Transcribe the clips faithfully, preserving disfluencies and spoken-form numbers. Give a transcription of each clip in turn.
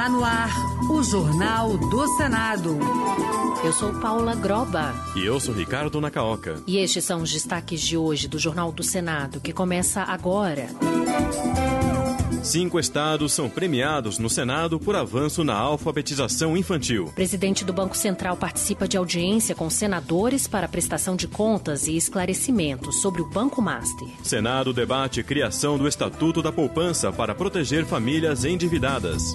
Está no ar o Jornal do Senado. Eu sou Paula Groba. E eu sou Ricardo Nacaoca. E estes são os destaques de hoje do Jornal do Senado, que começa agora. Cinco estados são premiados no Senado por avanço na alfabetização infantil. Presidente do Banco Central participa de audiência com senadores para prestação de contas e esclarecimentos sobre o Banco Master. Senado debate criação do Estatuto da Poupança para proteger famílias endividadas.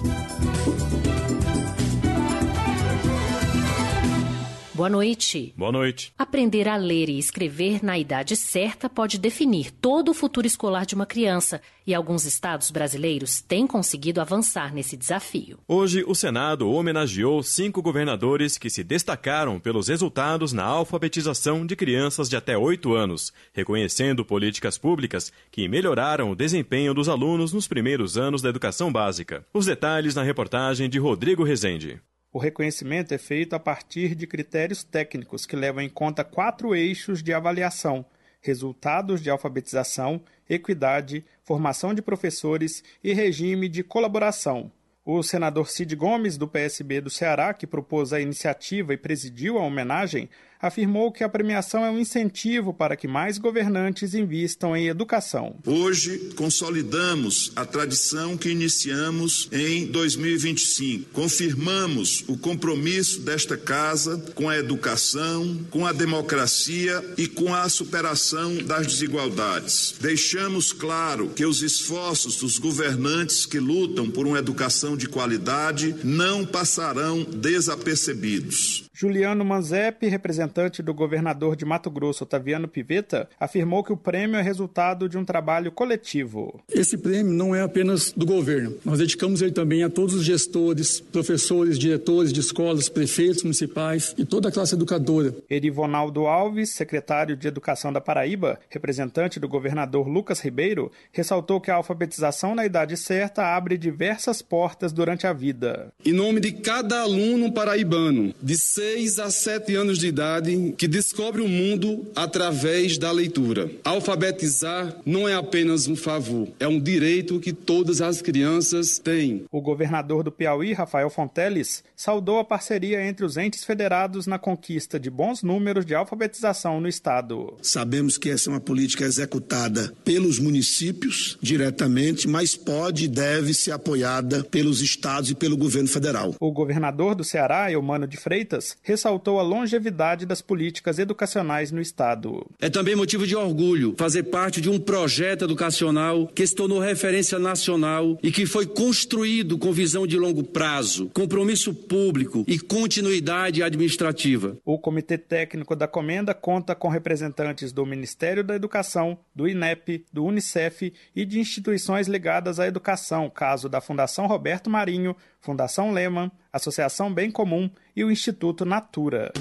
Boa noite. Boa noite. Aprender a ler e escrever na idade certa pode definir todo o futuro escolar de uma criança, e alguns estados brasileiros têm conseguido avançar nesse desafio. Hoje, o Senado homenageou cinco governadores que se destacaram pelos resultados na alfabetização de crianças de até oito anos, reconhecendo políticas públicas que melhoraram o desempenho dos alunos nos primeiros anos da educação básica. Os detalhes na reportagem de Rodrigo Rezende. O reconhecimento é feito a partir de critérios técnicos que levam em conta quatro eixos de avaliação: resultados de alfabetização, equidade, formação de professores e regime de colaboração. O senador Cid Gomes, do P S B do Ceará, que propôs a iniciativa e presidiu a homenagem, afirmou que a premiação é um incentivo para que mais governantes invistam em educação. Hoje, consolidamos a tradição que iniciamos em dois mil e vinte e cinco. Confirmamos o compromisso desta casa com a educação, com a democracia e com a superação das desigualdades. Deixamos claro que os esforços dos governantes que lutam por uma educação de qualidade não passarão desapercebidos. Juliano Manzepi, representante do governador de Mato Grosso, Otaviano Pivetta, afirmou que o prêmio é resultado de um trabalho coletivo. Esse prêmio não é apenas do governo. Nós dedicamos ele também a todos os gestores, professores, diretores de escolas, prefeitos municipais e toda a classe educadora. Erivonaldo Alves, secretário de Educação da Paraíba, representante do governador Lucas Ribeiro, ressaltou que a alfabetização na idade certa abre diversas portas durante a vida. Em nome de cada aluno paraibano, de seis a sete anos de idade, que descobre o mundo através da leitura. Alfabetizar não é apenas um favor, é um direito que todas as crianças têm. O governador do Piauí, Rafael Fonteles, saudou a parceria entre os entes federados na conquista de bons números de alfabetização no estado. Sabemos que essa é uma política executada pelos municípios diretamente, mas pode e deve ser apoiada pelos estados e pelo governo federal. O governador do Ceará, Eumano de Freitas, ressaltou a longevidade das políticas educacionais no estado. É também motivo de orgulho fazer parte de um projeto educacional que se tornou referência nacional e que foi construído com visão de longo prazo, compromisso público e continuidade administrativa. O Comitê Técnico da Comenda conta com representantes do Ministério da Educação, do INEP, do Unicef e de instituições ligadas à educação, caso da Fundação Roberto Marinho, Fundação Lehman, Associação Bem Comum e o Instituto Natura.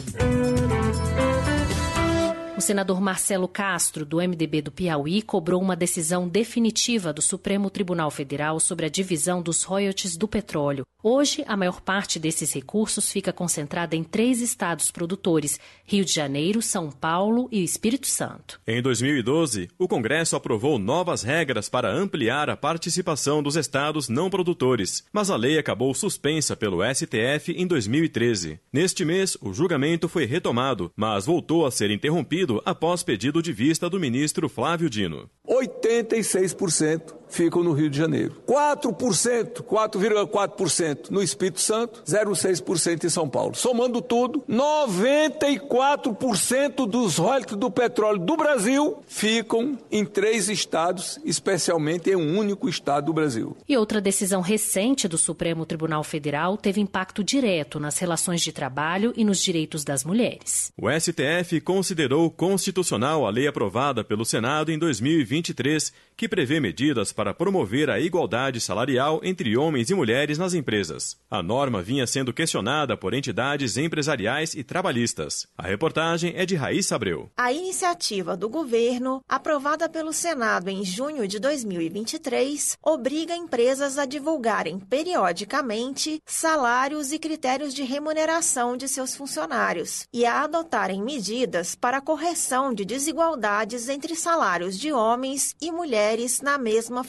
O senador Marcelo Castro, do M D B do Piauí, cobrou uma decisão definitiva do Supremo Tribunal Federal sobre a divisão dos royalties do petróleo. Hoje, a maior parte desses recursos fica concentrada em três estados produtores: Rio de Janeiro, São Paulo e Espírito Santo. Em dois mil e doze, o Congresso aprovou novas regras para ampliar a participação dos estados não produtores, mas a lei acabou suspensa pelo S T F em dois mil e treze. Neste mês, o julgamento foi retomado, mas voltou a ser interrompido após pedido de vista do ministro Flávio Dino. oitenta e seis por cento ficam no Rio de Janeiro. quatro por cento, quatro vírgula quatro por cento no Espírito Santo, zero vírgula seis por cento em São Paulo. Somando tudo, noventa e quatro por cento dos royalties do petróleo do Brasil ficam em três estados, especialmente em um único estado do Brasil. E outra decisão recente do Supremo Tribunal Federal teve impacto direto nas relações de trabalho e nos direitos das mulheres. O S T F considerou constitucional a lei aprovada pelo Senado em dois mil e vinte e três, que prevê medidas para promover a igualdade salarial entre homens e mulheres nas empresas. A norma vinha sendo questionada por entidades empresariais e trabalhistas. A reportagem é de Raíssa Abreu. A iniciativa do governo, aprovada pelo Senado em junho de dois mil e vinte e três, obriga empresas a divulgarem periodicamente salários e critérios de remuneração de seus funcionários e a adotarem medidas para a correção de desigualdades entre salários de homens e mulheres na mesma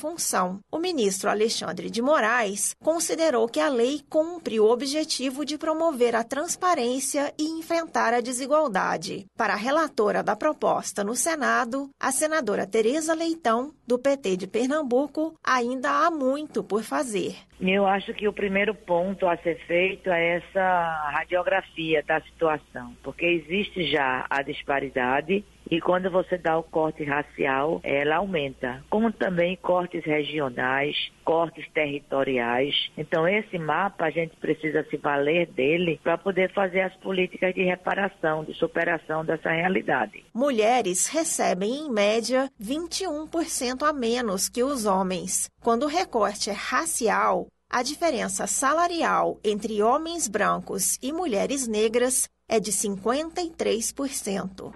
função. O ministro Alexandre de Moraes considerou que a lei cumpre o objetivo de promover a transparência e enfrentar a desigualdade. Para a relatora da proposta no Senado, a senadora Tereza Leitão, do P T de Pernambuco, ainda há muito por fazer. Eu acho que o primeiro ponto a ser feito é essa radiografia da situação, porque existe já a disparidade e quando você dá o corte racial, ela aumenta, como também cortes regionais, cortes territoriais. Então esse mapa a gente precisa se valer dele para poder fazer as políticas de reparação, de superação dessa realidade. Mulheres recebem em média vinte e um por cento a menos que os homens. Quando o recorte é racial, a diferença salarial entre homens brancos e mulheres negras é de cinquenta e três por cento.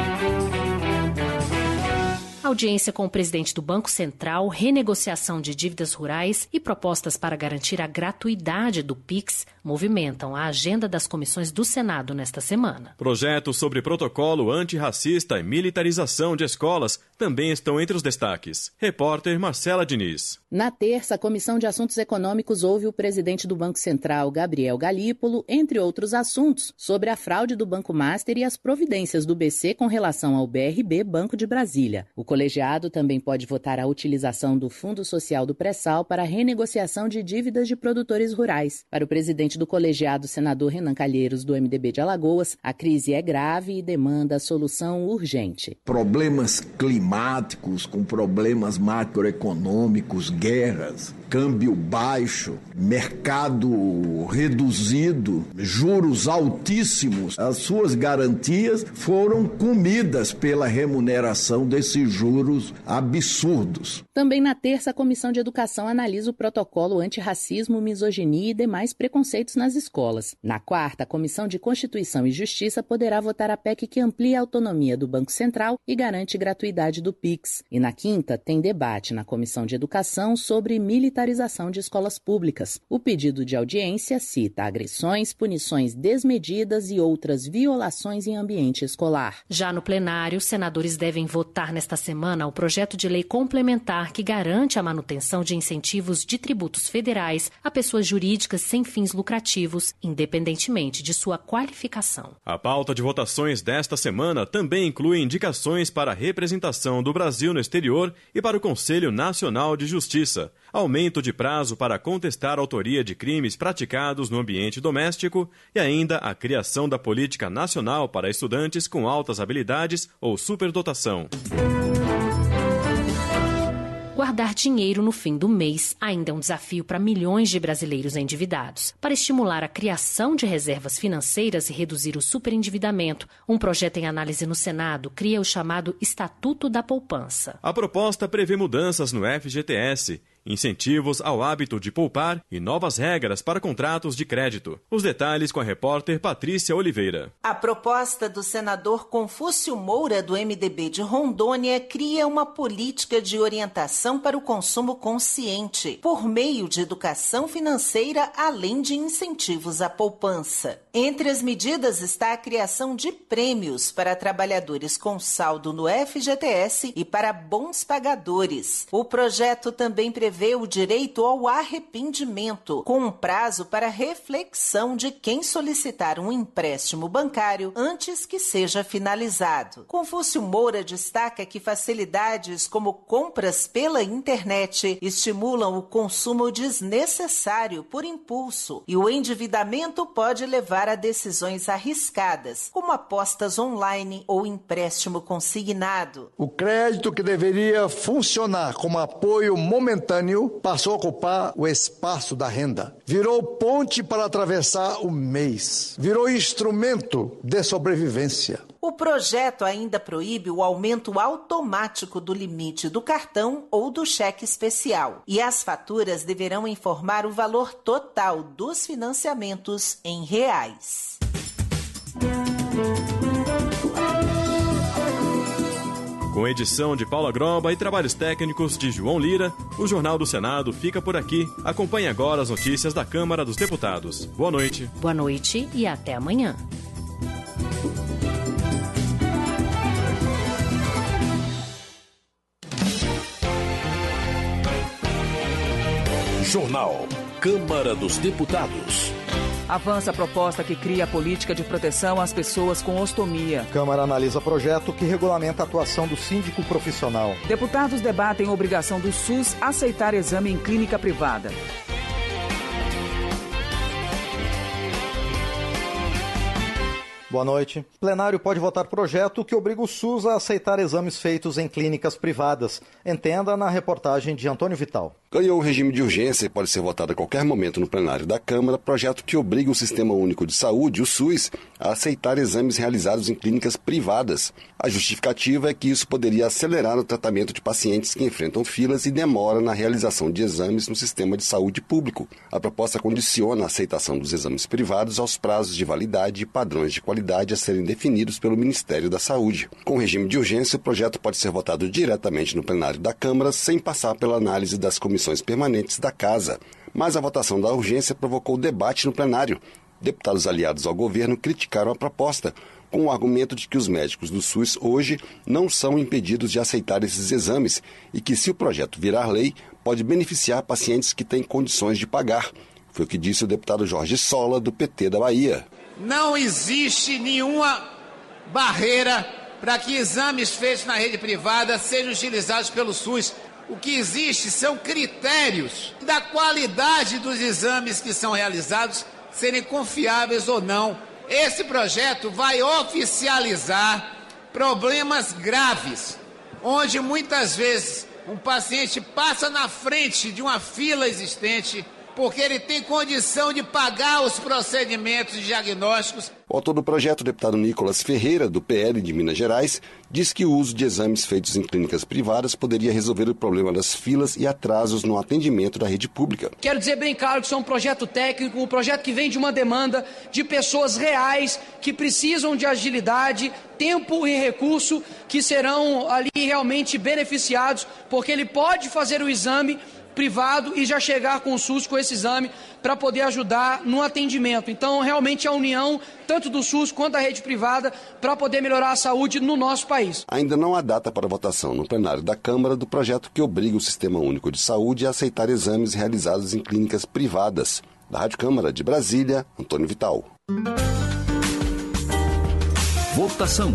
Audiência com o presidente do Banco Central, renegociação de dívidas rurais e propostas para garantir a gratuidade do Pix movimentam a agenda das comissões do Senado nesta semana. Projetos sobre protocolo antirracista e militarização de escolas também estão entre os destaques. Repórter Marcela Diniz. Na terça, a Comissão de Assuntos Econômicos ouve o presidente do Banco Central, Gabriel Galípolo, entre outros assuntos, sobre a fraude do Banco Master e as providências do B C com relação ao B R B Banco de Brasília. O colegiado também pode votar a utilização do Fundo Social do Pré-Sal para a renegociação de dívidas de produtores rurais. Para o presidente do colegiado, senador Renan Calheiros, do M D B de Alagoas, a crise é grave e demanda solução urgente. Problemas climáticos, com problemas macroeconômicos, guerras, câmbio baixo, mercado reduzido, juros altíssimos. As suas garantias foram comidas pela remuneração desses juros absurdos. Também na terça, a Comissão de Educação analisa o protocolo antirracismo, misoginia e demais preconceitos nas escolas. Na quarta, a Comissão de Constituição e Justiça poderá votar a P E C que amplia a autonomia do Banco Central e garante gratuidade do Pix. E na quinta, tem debate na Comissão de Educação sobre militarização de escolas públicas. O pedido de audiência cita agressões, punições desmedidas e outras violações em ambiente escolar. Já no plenário, senadores devem votar nesta semana o projeto de lei complementar que garante a manutenção de incentivos de tributos federais a pessoas jurídicas sem fins lucrativos, independentemente de sua qualificação. A pauta de votações desta semana também inclui indicações para a representação do Brasil no exterior e para o Conselho Nacional de Justiça, aumento de prazo para contestar a autoria de crimes praticados no ambiente doméstico e ainda a criação da Política Nacional para estudantes com altas habilidades ou superdotação. Guardar dinheiro no fim do mês ainda é um desafio para milhões de brasileiros endividados. Para estimular a criação de reservas financeiras e reduzir o superendividamento, um projeto em análise no Senado cria o chamado Estatuto da Poupança. A proposta prevê mudanças no F G T S, incentivos ao hábito de poupar e novas regras para contratos de crédito. Os detalhes com a repórter Patrícia Oliveira. A proposta do senador Confúcio Moura, do M D B de Rondônia, cria uma política de orientação para o consumo consciente, por meio de educação financeira, além de incentivos à poupança. Entre as medidas está a criação de prêmios para trabalhadores com saldo no F G T S e para bons pagadores. O projeto também prevê o direito ao arrependimento, com um prazo para reflexão de quem solicitar um empréstimo bancário antes que seja finalizado. Confúcio Moura destaca que facilidades como compras pela internet estimulam o consumo desnecessário por impulso e o endividamento pode levar a decisões arriscadas, como apostas online ou empréstimo consignado. O crédito que deveria funcionar como apoio momentâneo passou a ocupar o espaço da renda. Virou ponte para atravessar o mês. Virou instrumento de sobrevivência. O projeto ainda proíbe o aumento automático do limite do cartão ou do cheque especial. E as faturas deverão informar o valor total dos financiamentos em reais. Com edição de Paula Groba e trabalhos técnicos de João Lira, o Jornal do Senado fica por aqui. Acompanhe agora as notícias da Câmara dos Deputados. Boa noite. Boa noite e até amanhã. Jornal. Câmara dos Deputados. Avança a proposta que cria a política de proteção às pessoas com ostomia. Câmara analisa projeto que regulamenta a atuação do síndico profissional. Deputados debatem a obrigação do SUS aceitar exame em clínica privada. Boa noite. O plenário pode votar projeto que obriga o SUS a aceitar exames feitos em clínicas privadas. Entenda na reportagem de Antônio Vital. Ganhou o regime de urgência e pode ser votado a qualquer momento no plenário da Câmara, projeto que obriga o Sistema Único de Saúde, o SUS, a aceitar exames realizados em clínicas privadas. A justificativa é que isso poderia acelerar o tratamento de pacientes que enfrentam filas e demora na realização de exames no sistema de saúde público. A proposta condiciona a aceitação dos exames privados aos prazos de validade e padrões de qualidade a serem definidos pelo Ministério da Saúde. Com regime de urgência, o projeto pode ser votado diretamente no plenário da Câmara, sem passar pela análise das comissões permanentes da Casa. Mas a votação da urgência provocou debate no plenário. Deputados aliados ao governo criticaram a proposta, com o argumento de que os médicos do SUS hoje não são impedidos de aceitar esses exames e que, se o projeto virar lei, pode beneficiar pacientes que têm condições de pagar. Foi o que disse o deputado Jorge Sola, do P T da Bahia. Não existe nenhuma barreira para que exames feitos na rede privada sejam utilizados pelo SUS. O que existe são critérios da qualidade dos exames que são realizados serem confiáveis ou não. Esse projeto vai oficializar problemas graves, onde muitas vezes um paciente passa na frente de uma fila existente porque ele tem condição de pagar os procedimentos diagnósticos. O autor do projeto, o deputado Nicolas Ferreira, do P L de Minas Gerais, diz que o uso de exames feitos em clínicas privadas poderia resolver o problema das filas e atrasos no atendimento da rede pública. Quero dizer bem claro que isso é um projeto técnico, um projeto que vem de uma demanda de pessoas reais que precisam de agilidade, tempo e recurso, que serão ali realmente beneficiados, porque ele pode fazer o exame privado e já chegar com o SUS com esse exame para poder ajudar no atendimento. Então, realmente, a união tanto do SUS quanto da rede privada para poder melhorar a saúde no nosso país. Ainda não há data para votação no plenário da Câmara do projeto que obriga o Sistema Único de Saúde a aceitar exames realizados em clínicas privadas. Da Rádio Câmara de Brasília, Antônio Vital. Votação.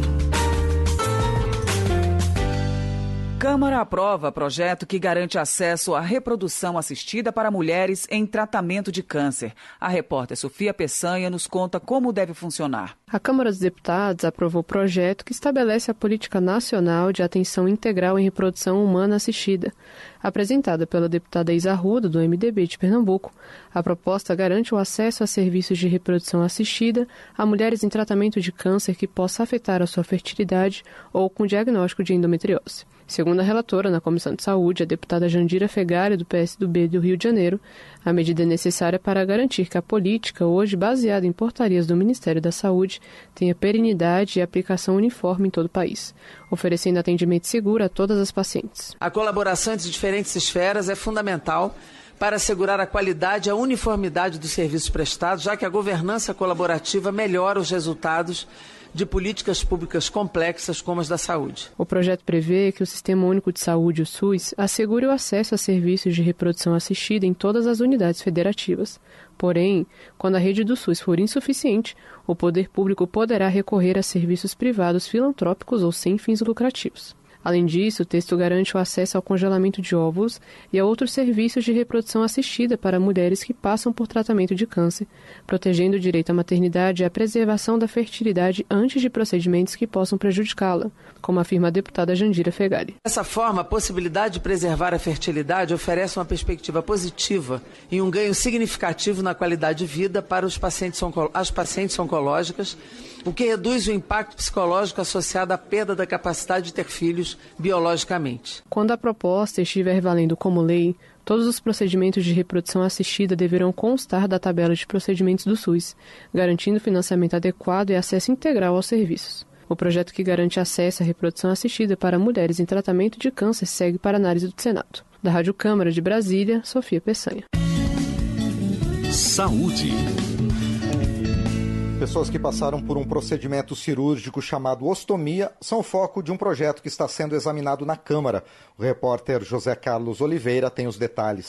Câmara aprova projeto que garante acesso à reprodução assistida para mulheres em tratamento de câncer. A repórter Sofia Peçanha nos conta como deve funcionar. A Câmara dos Deputados aprovou o projeto que estabelece a Política Nacional de Atenção Integral em Reprodução Humana Assistida. Apresentada pela deputada Isa Arruda, do M D B de Pernambuco, a proposta garante o acesso a serviços de reprodução assistida a mulheres em tratamento de câncer que possa afetar a sua fertilidade ou com diagnóstico de endometriose. Segundo a relatora na Comissão de Saúde, a deputada Jandira Fegali, do P S do B do Rio de Janeiro, a medida é necessária para garantir que a política, hoje baseada em portarias do Ministério da Saúde, tenha perenidade e aplicação uniforme em todo o país, oferecendo atendimento seguro a todas as pacientes. A colaboração entre diferentes esferas é fundamental para assegurar a qualidade e a uniformidade dos serviços prestados, já que a governança colaborativa melhora os resultados de políticas públicas complexas como as da saúde. O projeto prevê que o Sistema Único de Saúde, o SUS, assegure o acesso a serviços de reprodução assistida em todas as unidades federativas. Porém, quando a rede do SUS for insuficiente, o poder público poderá recorrer a serviços privados filantrópicos ou sem fins lucrativos. Além disso, o texto garante o acesso ao congelamento de óvulos e a outros serviços de reprodução assistida para mulheres que passam por tratamento de câncer, protegendo o direito à maternidade e à preservação da fertilidade antes de procedimentos que possam prejudicá-la, como afirma a deputada Jandira Fegali. Dessa forma, a possibilidade de preservar a fertilidade oferece uma perspectiva positiva e um ganho significativo na qualidade de vida para os pacientes onco- as pacientes oncológicas, o que reduz o impacto psicológico associado à perda da capacidade de ter filhos biologicamente. Quando a proposta estiver valendo como lei, todos os procedimentos de reprodução assistida deverão constar da tabela de procedimentos do SUS, garantindo financiamento adequado e acesso integral aos serviços. O projeto que garante acesso à reprodução assistida para mulheres em tratamento de câncer segue para análise do Senado. Da Rádio Câmara de Brasília, Sofia Peçanha. Saúde. Pessoas que passaram por um procedimento cirúrgico chamado ostomia são o foco de um projeto que está sendo examinado na Câmara. O repórter José Carlos Oliveira tem os detalhes.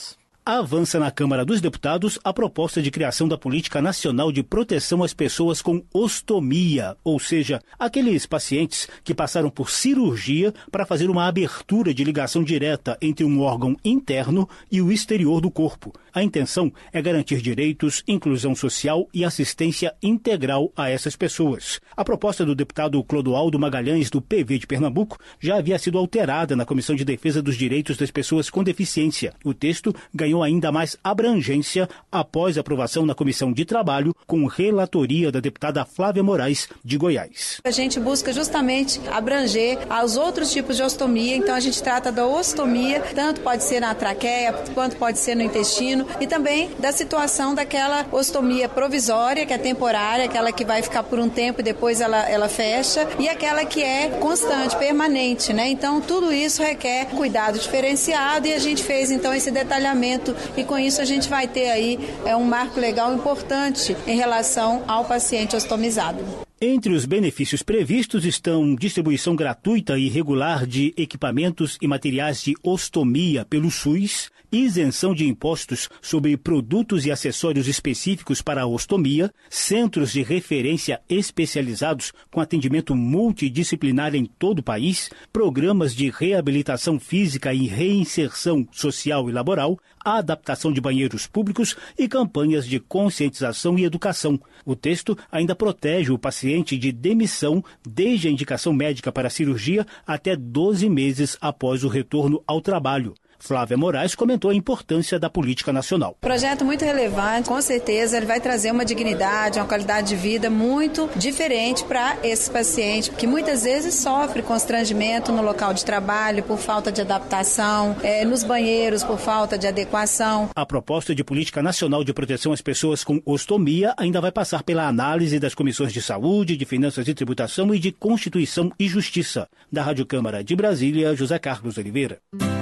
Avança na Câmara dos Deputados a proposta de criação da Política Nacional de Proteção às Pessoas com Ostomia, ou seja, aqueles pacientes que passaram por cirurgia para fazer uma abertura de ligação direta entre um órgão interno e o exterior do corpo. A intenção é garantir direitos, inclusão social e assistência integral a essas pessoas. A proposta do deputado Clodoaldo Magalhães, do P V de Pernambuco, já havia sido alterada na Comissão de Defesa dos Direitos das Pessoas com Deficiência. O texto ganhou ainda mais abrangência após a aprovação na Comissão de Trabalho, com relatoria da deputada Flávia Moraes, de Goiás. A gente busca justamente abranger aos outros tipos de ostomia, então a gente trata da ostomia, tanto pode ser na traqueia, quanto pode ser no intestino, e também da situação daquela ostomia provisória, que é temporária, aquela que vai ficar por um tempo e depois ela, ela fecha, e aquela que é constante, permanente, né? Então tudo isso requer cuidado diferenciado e a gente fez então esse detalhamento e com isso a gente vai ter aí é, um marco legal importante em relação ao paciente ostomizado. Entre os benefícios previstos estão distribuição gratuita e regular de equipamentos e materiais de ostomia pelo SUS, isenção de impostos sobre produtos e acessórios específicos para a ostomia, centros de referência especializados com atendimento multidisciplinar em todo o país, programas de reabilitação física e reinserção social e laboral, a adaptação de banheiros públicos e campanhas de conscientização e educação. O texto ainda protege o paciente de demissão desde a indicação médica para a cirurgia até doze meses após o retorno ao trabalho. Flávia Moraes comentou a importância da política nacional. Projeto muito relevante, com certeza ele vai trazer uma dignidade, uma qualidade de vida muito diferente para esse paciente, que muitas vezes sofre constrangimento no local de trabalho por falta de adaptação, é, nos banheiros por falta de adequação. A proposta de política nacional de proteção às pessoas com ostomia ainda vai passar pela análise das comissões de saúde, de finanças e tributação e de Constituição e Justiça. Da Rádio Câmara de Brasília, José Carlos Oliveira.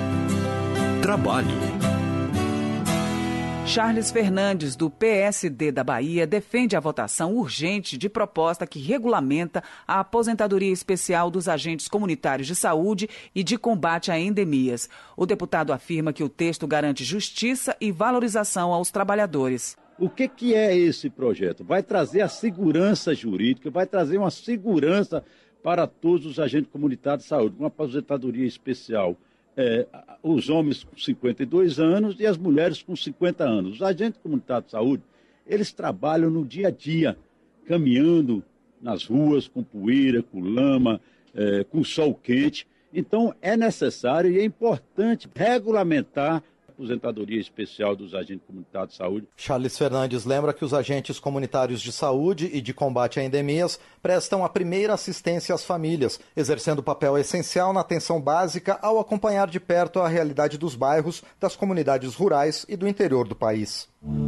Trabalho. Charles Fernandes, do P S D da Bahia, defende a votação urgente de proposta que regulamenta a aposentadoria especial dos agentes comunitários de saúde e de combate a endemias. O deputado afirma que o texto garante justiça e valorização aos trabalhadores. O que, que é esse projeto? Vai trazer a segurança jurídica, vai trazer uma segurança para todos os agentes comunitários de saúde, uma aposentadoria especial. É, os homens com cinquenta e dois anos e as mulheres com cinquenta anos. Os agentes comunitários de saúde, eles trabalham no dia a dia, caminhando nas ruas com poeira, com lama, é, com sol quente. Então, é necessário e é importante regulamentar a aposentadoria especial dos agentes comunitários de saúde. Charles Fernandes lembra que os agentes comunitários de saúde e de combate a endemias prestam a primeira assistência às famílias, exercendo papel essencial na atenção básica ao acompanhar de perto a realidade dos bairros, das comunidades rurais e do interior do país.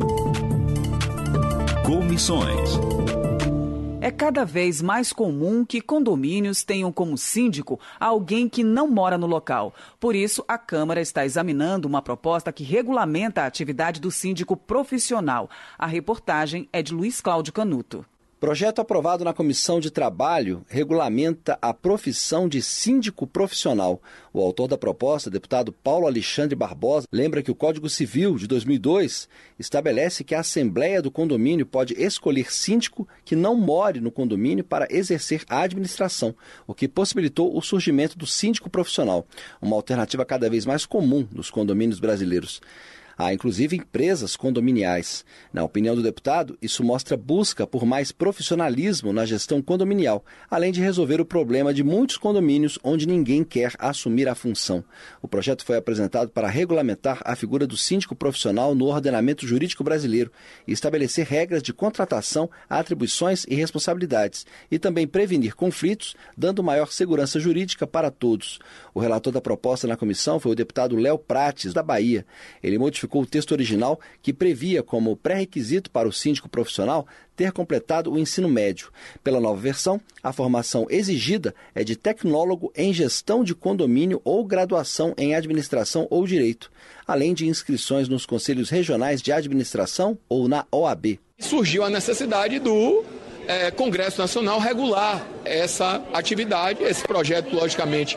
Comissões. É cada vez mais comum que condomínios tenham como síndico alguém que não mora no local. Por isso, a Câmara está examinando uma proposta que regulamenta a atividade do síndico profissional. A reportagem é de Luiz Cláudio Canuto. Projeto aprovado na Comissão de Trabalho regulamenta a profissão de síndico profissional. O autor da proposta, deputado Paulo Alexandre Barbosa, lembra que o Código Civil de dois mil e dois estabelece que a Assembleia do Condomínio pode escolher síndico que não more no condomínio para exercer a administração, o que possibilitou o surgimento do síndico profissional, uma alternativa cada vez mais comum nos condomínios brasileiros. Há, inclusive, empresas condominiais. Na opinião do deputado, isso mostra busca por mais profissionalismo na gestão condominial, além de resolver o problema de muitos condomínios onde ninguém quer assumir a função. O projeto foi apresentado para regulamentar a figura do síndico profissional no ordenamento jurídico brasileiro e estabelecer regras de contratação, atribuições e responsabilidades, e também prevenir conflitos, dando maior segurança jurídica para todos. O relator da proposta na comissão foi o deputado Léo Prates, da Bahia. Ele modificou o texto original que previa como pré-requisito para o síndico profissional ter completado o ensino médio. Pela nova versão, a formação exigida é de tecnólogo em gestão de condomínio ou graduação em administração ou direito, além de inscrições nos conselhos regionais de administração ou na O A B. Surgiu a necessidade do é, Congresso Nacional regular essa atividade. Esse projeto, logicamente,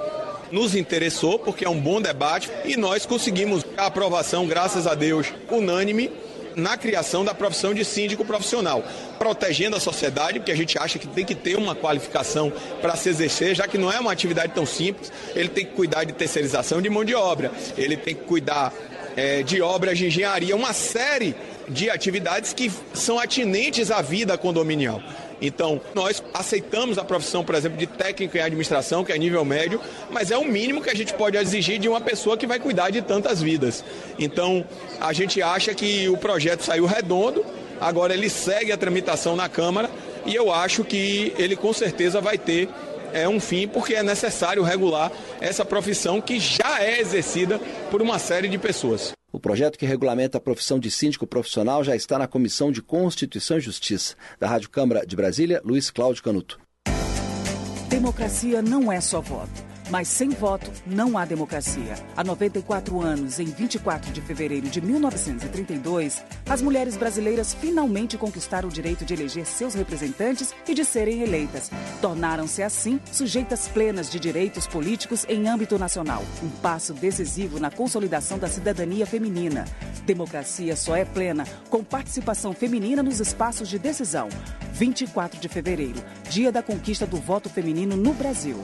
nos interessou, porque é um bom debate, e nós conseguimos a aprovação, graças a Deus, unânime, na criação da profissão de síndico profissional, protegendo a sociedade, porque a gente acha que tem que ter uma qualificação para se exercer, já que não é uma atividade tão simples. Ele tem que cuidar de terceirização de mão de obra, ele tem que cuidar é, de obras de engenharia, uma série de atividades que são atinentes à vida condominial. Então, nós aceitamos a profissão, por exemplo, de técnico em administração, que é nível médio, mas é o mínimo que a gente pode exigir de uma pessoa que vai cuidar de tantas vidas. Então, a gente acha que o projeto saiu redondo, agora ele segue a tramitação na Câmara e eu acho que ele com certeza vai ter é, um fim, porque é necessário regular essa profissão que já é exercida por uma série de pessoas. O projeto que regulamenta a profissão de síndico profissional já está na Comissão de Constituição e Justiça. Da Rádio Câmara de Brasília, Luiz Cláudio Canuto. Democracia não é só voto. Mas sem voto não há democracia. Há noventa e quatro anos, em vinte e quatro de fevereiro de mil novecentos e trinta e dois, as mulheres brasileiras finalmente conquistaram o direito de eleger seus representantes e de serem eleitas. Tornaram-se, assim, sujeitas plenas de direitos políticos em âmbito nacional. Um passo decisivo na consolidação da cidadania feminina. Democracia só é plena com participação feminina nos espaços de decisão. vinte e quatro de fevereiro, dia da conquista do voto feminino no Brasil.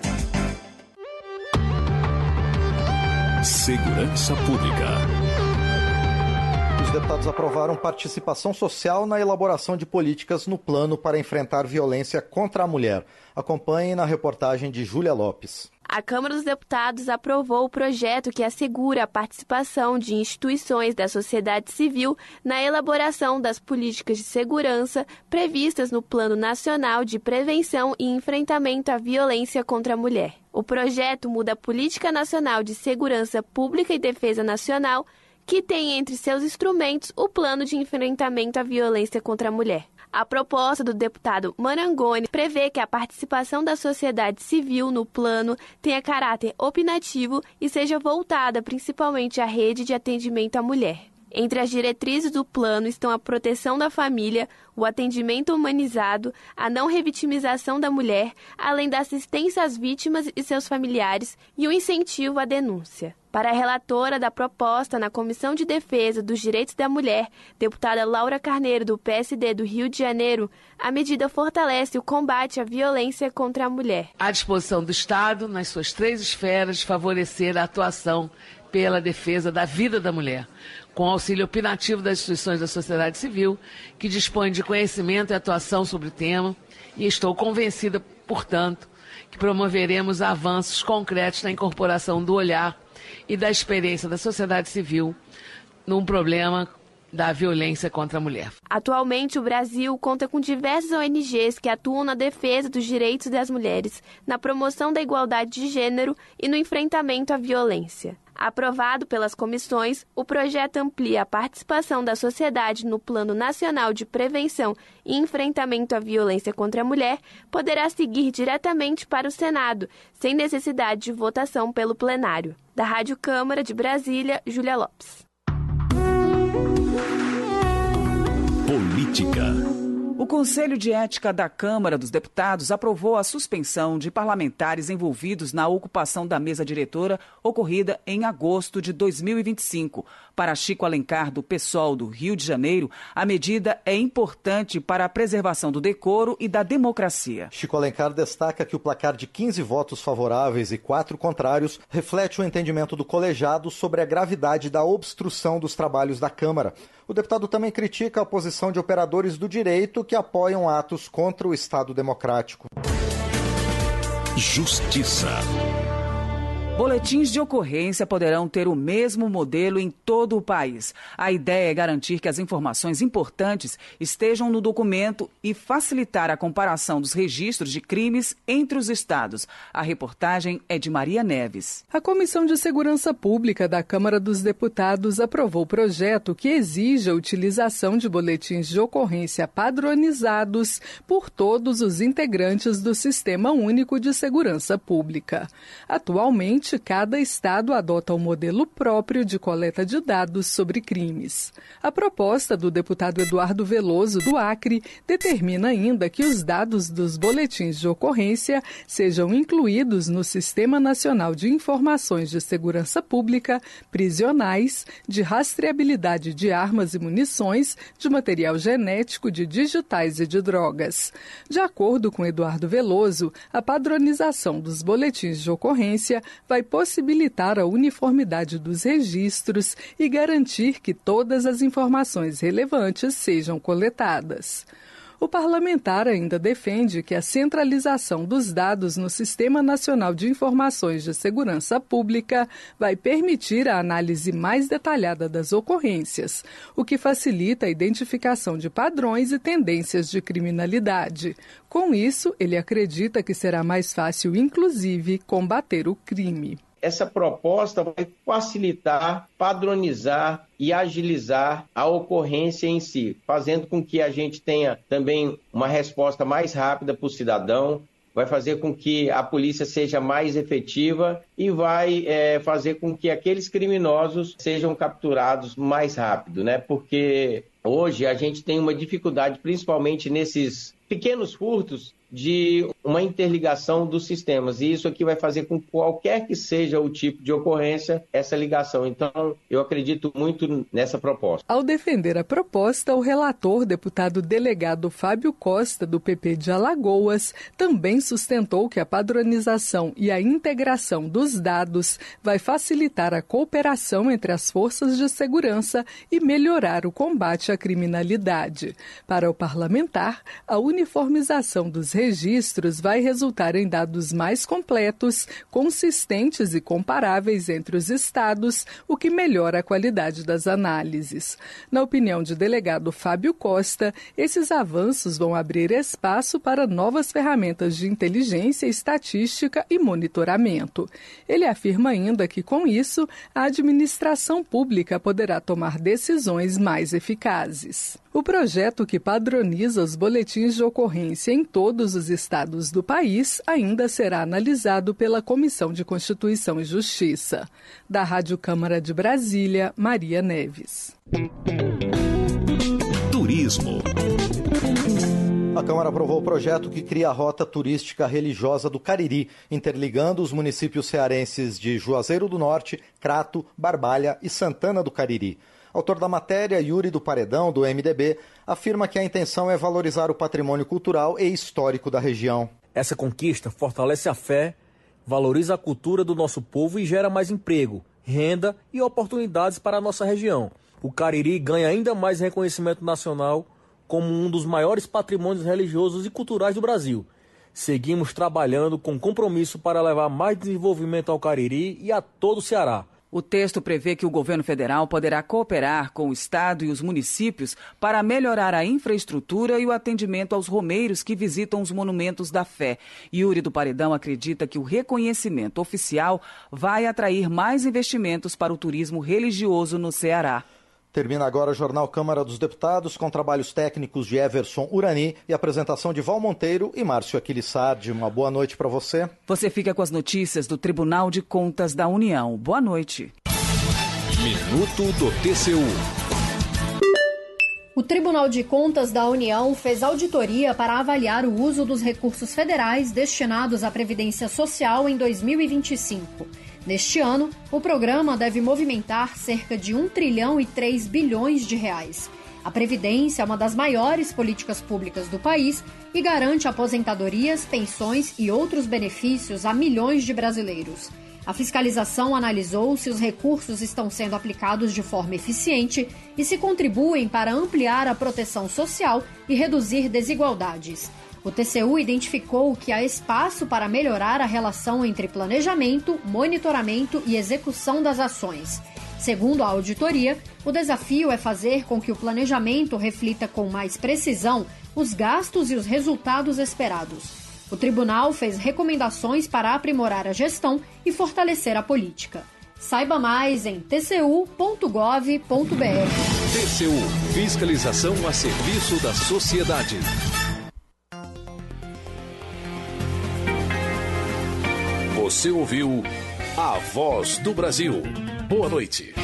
Segurança Pública. Os deputados aprovaram participação social na elaboração de políticas no plano para enfrentar violência contra a mulher. Acompanhe na reportagem de Júlia Lopes. A Câmara dos Deputados aprovou o projeto que assegura a participação de instituições da sociedade civil na elaboração das políticas de segurança previstas no Plano Nacional de Prevenção e Enfrentamento à Violência contra a Mulher. O projeto muda a Política Nacional de Segurança Pública e Defesa Nacional, que tem entre seus instrumentos o Plano de Enfrentamento à Violência contra a Mulher. A proposta do deputado Marangoni prevê que a participação da sociedade civil no plano tenha caráter opinativo e seja voltada principalmente à rede de atendimento à mulher. Entre as diretrizes do plano estão a proteção da família, o atendimento humanizado, a não revitimização da mulher, além da assistência às vítimas e seus familiares e o incentivo à denúncia. Para a relatora da proposta na Comissão de Defesa dos Direitos da Mulher, deputada Laura Carneiro, do P S D do Rio de Janeiro, a medida fortalece o combate à violência contra a mulher. À disposição do Estado, nas suas três esferas, de favorecer a atuação pela defesa da vida da mulher, com auxílio opinativo das instituições da sociedade civil, que dispõem de conhecimento e atuação sobre o tema, e estou convencida, portanto, que promoveremos avanços concretos na incorporação do olhar e da experiência da sociedade civil num problema da violência contra a mulher. Atualmente, o Brasil conta com diversas O N Gs que atuam na defesa dos direitos das mulheres, na promoção da igualdade de gênero e no enfrentamento à violência. Aprovado pelas comissões, o projeto amplia a participação da sociedade no Plano Nacional de Prevenção e Enfrentamento à Violência contra a Mulher, poderá seguir diretamente para o Senado, sem necessidade de votação pelo plenário. Da Rádio Câmara de Brasília, Júlia Lopes. Política. O Conselho de Ética da Câmara dos Deputados aprovou a suspensão de parlamentares envolvidos na ocupação da mesa diretora ocorrida em agosto de dois mil e vinte e cinco. Para Chico Alencar, do PSOL do Rio de Janeiro, a medida é importante para a preservação do decoro e da democracia. Chico Alencar destaca que o placar de quinze votos favoráveis e quatro contrários reflete o entendimento do colegiado sobre a gravidade da obstrução dos trabalhos da Câmara. O deputado também critica a posição de operadores do direito que apoiam atos contra o Estado democrático. Justiça. Boletins de ocorrência poderão ter o mesmo modelo em todo o país. A ideia é garantir que as informações importantes estejam no documento e facilitar a comparação dos registros de crimes entre os estados. A reportagem é de Maria Neves. A Comissão de Segurança Pública da Câmara dos Deputados aprovou o projeto que exige a utilização de boletins de ocorrência padronizados por todos os integrantes do Sistema Único de Segurança Pública. Atualmente, Atualmente, cada estado adota um modelo próprio de coleta de dados sobre crimes. A proposta do deputado Eduardo Veloso, do Acre, determina ainda que os dados dos boletins de ocorrência sejam incluídos no Sistema Nacional de Informações de Segurança Pública, prisionais, de rastreabilidade de armas e munições, de material genético, de digitais e de drogas. De acordo com Eduardo Veloso, a padronização dos boletins de ocorrência vai possibilitar a uniformidade dos registros e garantir que todas as informações relevantes sejam coletadas. O parlamentar ainda defende que a centralização dos dados no Sistema Nacional de Informações de Segurança Pública vai permitir a análise mais detalhada das ocorrências, o que facilita a identificação de padrões e tendências de criminalidade. Com isso, ele acredita que será mais fácil, inclusive, combater o crime. Essa proposta vai facilitar, padronizar e agilizar a ocorrência em si, fazendo com que a gente tenha também uma resposta mais rápida para o cidadão, vai fazer com que a polícia seja mais efetiva e vai é, fazer com que aqueles criminosos sejam capturados mais rápido, né? Porque hoje a gente tem uma dificuldade, principalmente nesses pequenos furtos, de uma interligação dos sistemas. E isso aqui vai fazer com que qualquer que seja o tipo de ocorrência, essa ligação. Então, eu acredito muito nessa proposta. Ao defender a proposta, o relator, deputado delegado Fábio Costa, do P P de Alagoas, também sustentou que a padronização e a integração dos dados vai facilitar a cooperação entre as forças de segurança e melhorar o combate à criminalidade. Para o parlamentar, a uniformização dos registros vai resultar em dados mais completos, consistentes e comparáveis entre os estados, o que melhora a qualidade das análises. Na opinião de delegado Fábio Costa, esses avanços vão abrir espaço para novas ferramentas de inteligência, estatística e monitoramento. Ele afirma ainda que, com isso, a administração pública poderá tomar decisões mais eficazes. O projeto que padroniza os boletins de ocorrência em todos os estados do país ainda será analisado pela Comissão de Constituição e Justiça. Da Rádio Câmara de Brasília, Maria Neves. Turismo. A Câmara aprovou o projeto que cria a Rota Turística Religiosa do Cariri, interligando os municípios cearenses de Juazeiro do Norte, Crato, Barbalha e Santana do Cariri. Autor da matéria, Yuri do Paredão, do M D B, afirma que a intenção é valorizar o patrimônio cultural e histórico da região. Essa conquista fortalece a fé, valoriza a cultura do nosso povo e gera mais emprego, renda e oportunidades para a nossa região. O Cariri ganha ainda mais reconhecimento nacional como um dos maiores patrimônios religiosos e culturais do Brasil. Seguimos trabalhando com compromisso para levar mais desenvolvimento ao Cariri e a todo o Ceará. O texto prevê que o governo federal poderá cooperar com o estado e os municípios para melhorar a infraestrutura e o atendimento aos romeiros que visitam os monumentos da fé. Yuri do Paredão acredita que o reconhecimento oficial vai atrair mais investimentos para o turismo religioso no Ceará. Termina agora o Jornal Câmara dos Deputados, com trabalhos técnicos de Everson Urani e apresentação de Val Monteiro e Márcio Aquilissardi. Uma boa noite para você. Você fica com as notícias do Tribunal de Contas da União. Boa noite. Minuto do T C U. O Tribunal de Contas da União fez auditoria para avaliar o uso dos recursos federais destinados à Previdência Social em dois mil e vinte e cinco. Neste ano, o programa deve movimentar cerca de um trilhão e três bilhões de reais. A Previdência é uma das maiores políticas públicas do país e garante aposentadorias, pensões e outros benefícios a milhões de brasileiros. A fiscalização analisou se os recursos estão sendo aplicados de forma eficiente e se contribuem para ampliar a proteção social e reduzir desigualdades. O T C U identificou que há espaço para melhorar a relação entre planejamento, monitoramento e execução das ações. Segundo a auditoria, o desafio é fazer com que o planejamento reflita com mais precisão os gastos e os resultados esperados. O tribunal fez recomendações para aprimorar a gestão e fortalecer a política. Saiba mais em t c u ponto gov ponto b r. T C U, fiscalização a serviço da sociedade. Você ouviu A Voz do Brasil. Boa noite.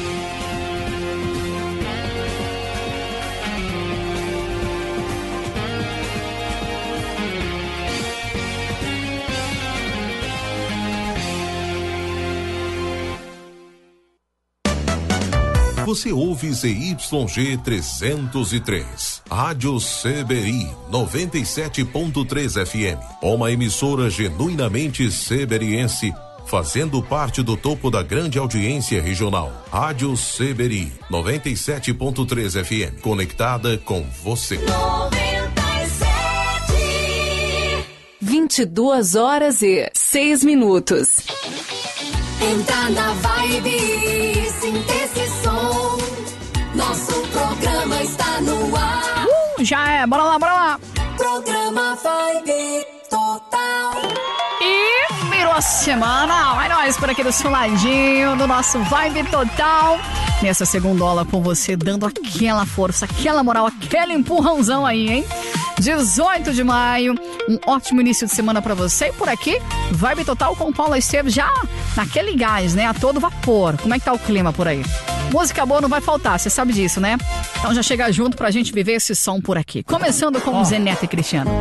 Você ouve Z Y G trezentos e três, Rádio C B I noventa e sete ponto três F M, uma emissora genuinamente seberiense, fazendo parte do topo da grande audiência regional. Rádio C B I noventa e sete ponto três F M, conectada com você. noventa e sete vinte e duas horas e seis minutos. Entra na vibe, sinta esse som. Nosso programa está no ar. Uh, já é, bora lá, bora lá. Programa Vibe Total. E virou a semana, vai nós por aqui do seu ladinho, do nosso Vibe Total. Nessa segunda aula com você, dando aquela força, aquela moral, aquele empurrãozão aí, hein? dezoito de maio, um ótimo início de semana pra você. E por aqui, Vibe Total com Paula Esteves já naquele gás, né? A todo vapor. Como é que tá o clima por aí? Música boa não vai faltar, você sabe disso, né? Então já chega junto pra gente viver esse som por aqui. Começando com oh. Zé Neto e Cristiano.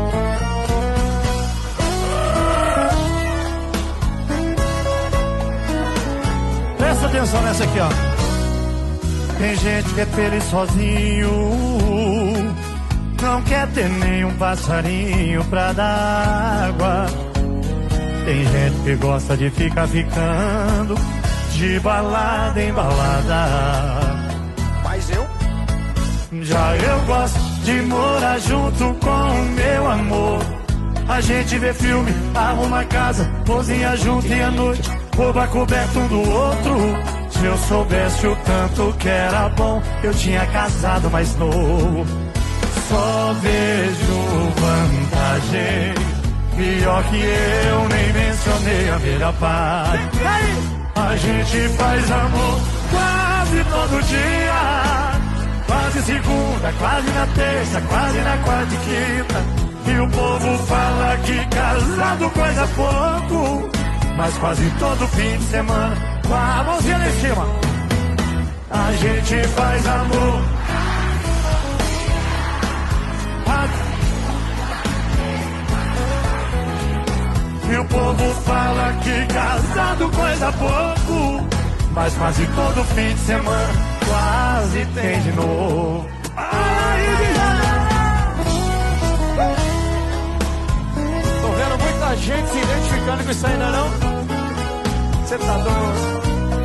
Presta atenção nessa aqui, ó. Tem gente que é feliz sozinho, não quer ter nenhum passarinho pra dar água. Tem gente que gosta de ficar ficando de balada em balada. Mas eu? Já eu gosto de morar junto com o meu amor. A gente vê filme, arruma casa, cozinha junto e à noite rouba coberto um do outro. Se eu soubesse o tanto que era bom, eu tinha casado mais novo. Só vejo vantagem, pior que eu nem mencionei a melhor parte. A gente faz amor quase todo dia, quase segunda, quase na terça, quase na quarta e quinta. E o povo fala que casado coisa pouco, mas quase todo fim de semana, com a mãozinha lá em cima, a gente faz amor. E o povo fala que casado coisa pouco, mas quase todo fim de semana quase tem de novo. Ai, tô vendo muita gente se identificando com isso aí, não é não? Você tá doido?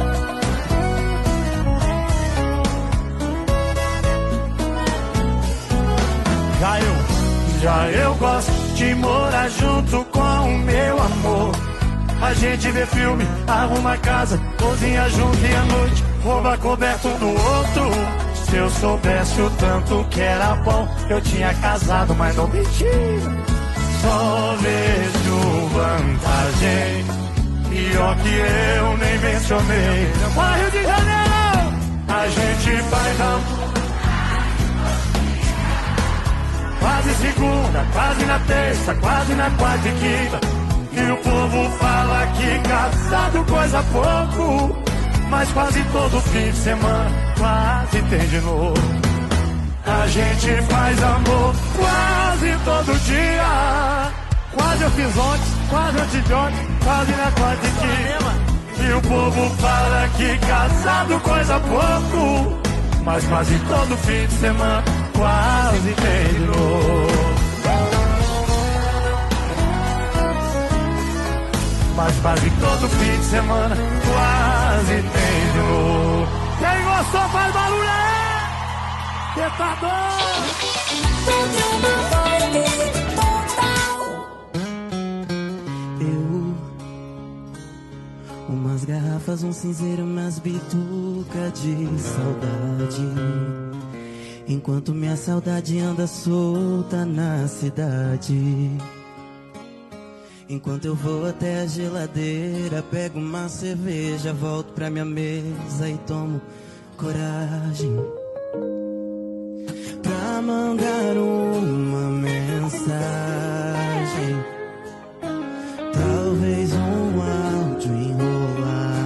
Já eu, já eu gosto de morar junto com o meu amor. A gente vê filme, arruma casa, cozinha junto e à noite rouba coberto um do outro. Se eu soubesse o tanto que era bom, eu tinha casado, mas não mentira. Só vejo vantagem, pior que eu nem mencionei. Ah, Rio de Janeiro, a gente faz amor quase segunda, quase na terça, quase na quarta e quinta. E o povo fala que casado coisa pouco, mas quase todo fim de semana quase tem de novo. A gente faz amor quase todo dia, quase eu fiz ontem, quase antes de ontem, quase na quarta e quinta. E o povo fala que casado coisa pouco, mas quase todo fim de semana quase tem de novo. Mas quase todo fim de semana quase tem de novo. Quem gostou faz barulho aí! Que tá doido! Eu, umas garrafas, um cinzeiro, umas bitucas de saudade. Enquanto minha saudade anda solta na cidade. Enquanto eu vou até a geladeira, pego uma cerveja, volto pra minha mesa e tomo coragem pra mandar uma mensagem, talvez um áudio enrolado.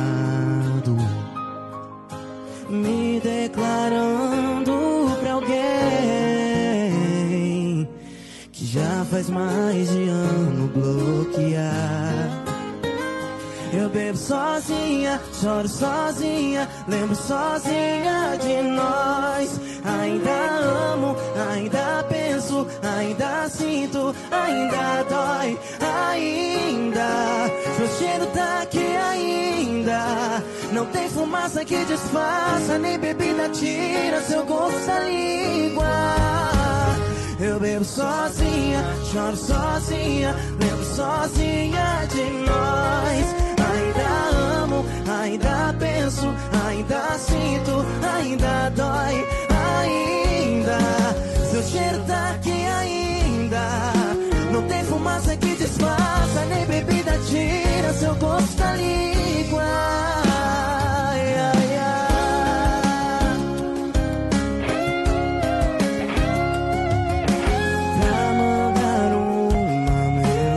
Eu bebo sozinha, choro sozinha, lembro sozinha de nós. Ainda amo, ainda penso, ainda sinto, ainda dói, ainda. Seu cheiro tá aqui ainda. Não tem fumaça que disfarça, nem bebida tira seu gosto da língua. Eu bebo sozinha, choro sozinha, lembro sozinha de nós. Ainda amo, ainda penso, ainda sinto, ainda dói, ainda. Seu cheiro tá aqui ainda. Não tem fumaça que disfarça, nem bebida tira seu gosto da língua. Ai, ai, ai. Pra mandar uma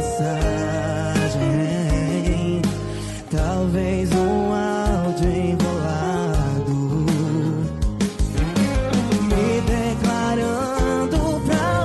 mensagem, talvez um áudio enrolado, me declarando pra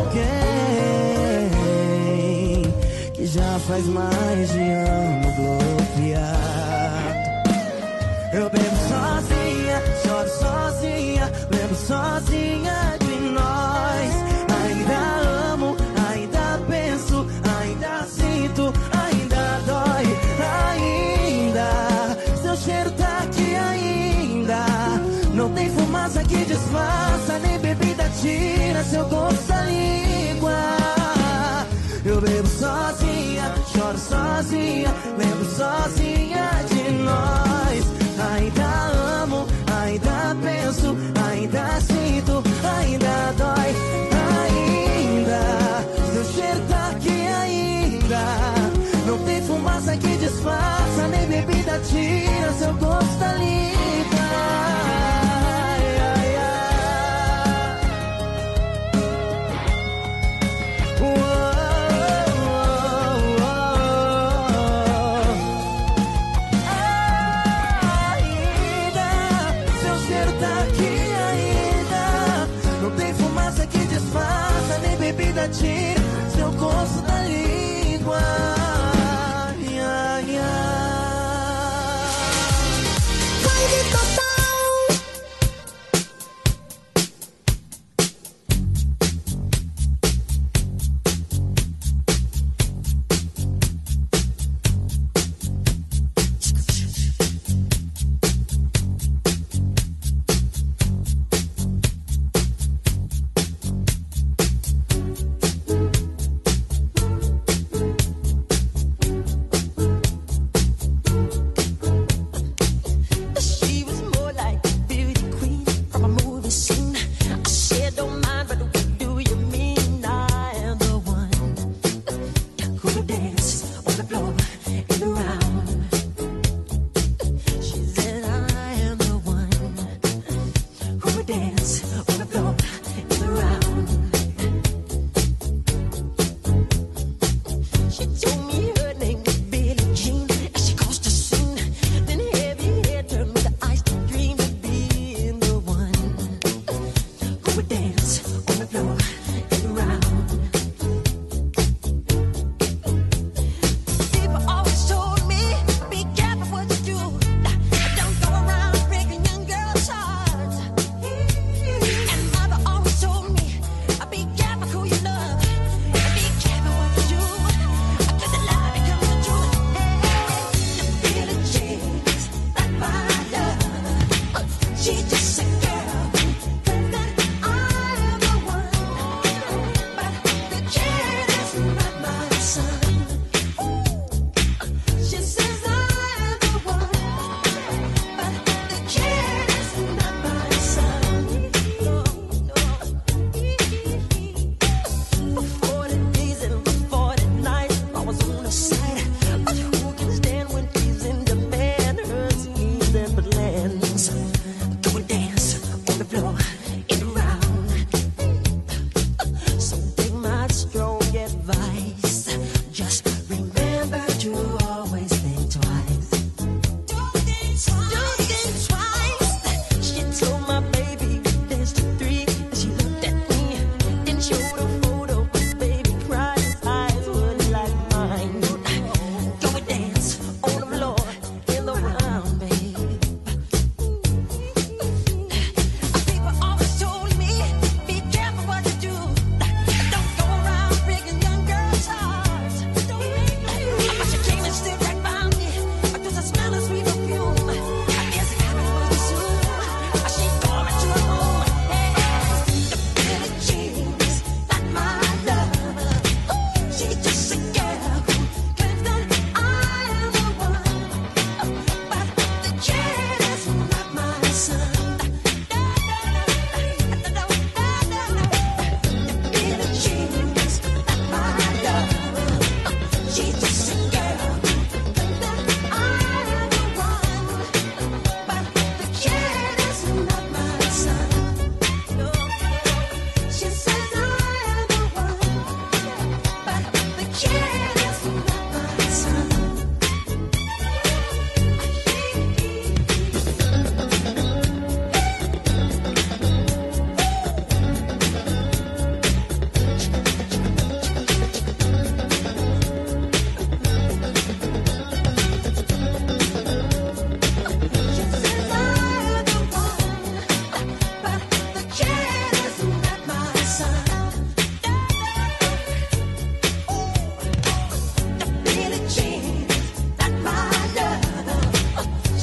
alguém que já faz mais de ano bloqueado. Eu bebo sozinha, choro sozinha, lembro sozinha de nós. Ainda amo, ainda penso, ainda sinto, ainda dói, ainda. Seu cheiro tá aqui ainda. Não tem fumaça que disfarça, nem bebida tira seu gosto da língua. Eu bebo sozinha, choro sozinha, lembro sozinha de nós. Ainda amo, ainda penso, ainda sinto, ainda dói, ainda. Seu cheiro tá aqui ainda. Não tem fumaça que disfarça, nem bebida tira seu gosto da língua. Ai, ai, ai. Uou, uou, uou.